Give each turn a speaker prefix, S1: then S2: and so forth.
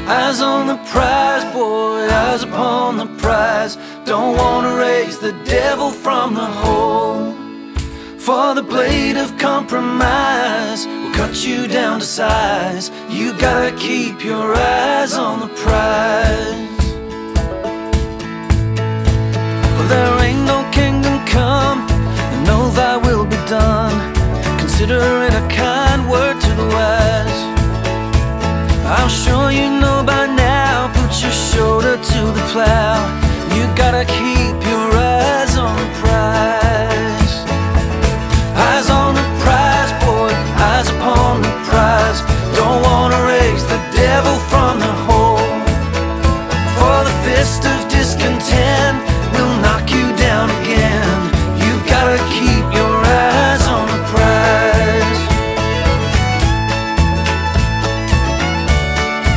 S1: Eyes on the prize, boy, eyes upon the prize. Don't wanna raise the devil from the hole, for the blade of compromise will cut you down to size. You gotta keep your eyes on the prize. Well, there ain't no kingdom come, and no thy will be done. Consider it a kind word to the wise. I'm sure you know by now, put your shoulder to the plow. You gotta keep your eyes on the prize.